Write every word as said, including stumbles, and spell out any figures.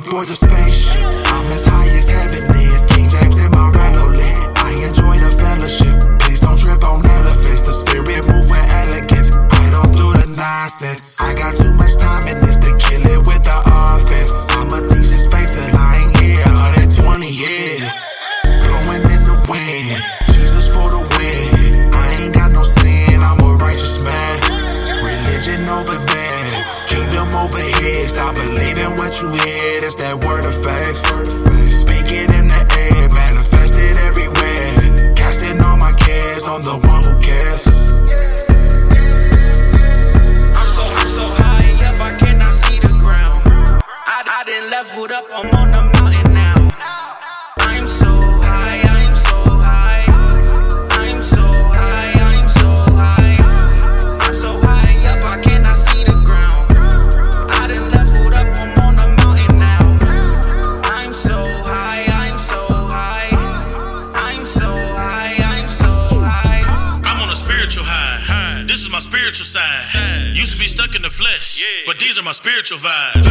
aboard the spaceship. I'm as high as heaven is. King James in my relo lit. I enjoy the fellowship. Please don't trip on elephants. The spirit move with elegance. I don't do the nonsense. I got too much time in this to kill it with the offense. I'ma teach this fake till I ain't here one hundred twenty years. Blowing in the wind. Jesus for the win. I ain't got no sin. I'm a righteous man. Religion over there. Kingdom over here. Stop believing what you hear. That's that word of faith. Speak it in the air. Manifest it everywhere. Casting all my cares on the one who cares. I'm so, I'm so high up, I cannot see the ground. I, I done leveled up, I'm on the mountain now. I'm so high, I'm so high. I'm so high, I'm so high. I'm so high up, I cannot see the ground. I done leveled up, I'm on the mountain now. I'm so high, I'm so high. I'm so high, I'm so high. I'm on a spiritual high. This is my spiritual side. Used to be stuck in the flesh, but these are my spiritual vibes.